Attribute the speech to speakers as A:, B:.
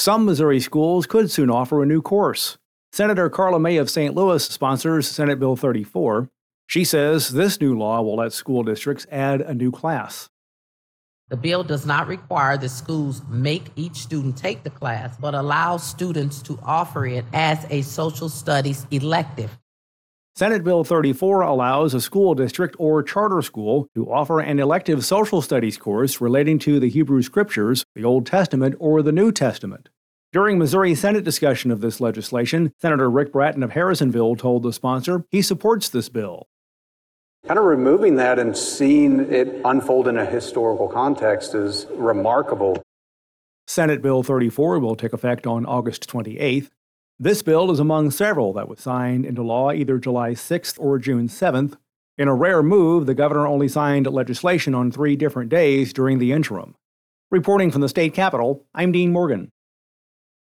A: Some Missouri schools could soon offer a new course. Senator Carla May of St. Louis sponsors Senate Bill 34. She says this new law will let school districts add a new class.
B: The bill does not require that schools make each student take the class, but allows students to offer it as a social studies elective.
A: Senate Bill 34 allows a school district or charter school to offer an elective social studies course relating to the Hebrew Scriptures, the Old Testament, or the New Testament. During Missouri Senate discussion of this legislation, Senator Rick Bratton of Harrisonville told the sponsor he supports this bill.
C: Kind of removing that and seeing it unfold in a historical context is remarkable.
A: Senate Bill 34 will take effect on August 28th. This bill is among several that was signed into law either July 6th or June 7th. In a rare move, the governor only signed legislation on 3 different days during the interim. Reporting from the state capitol, I'm Dean Morgan.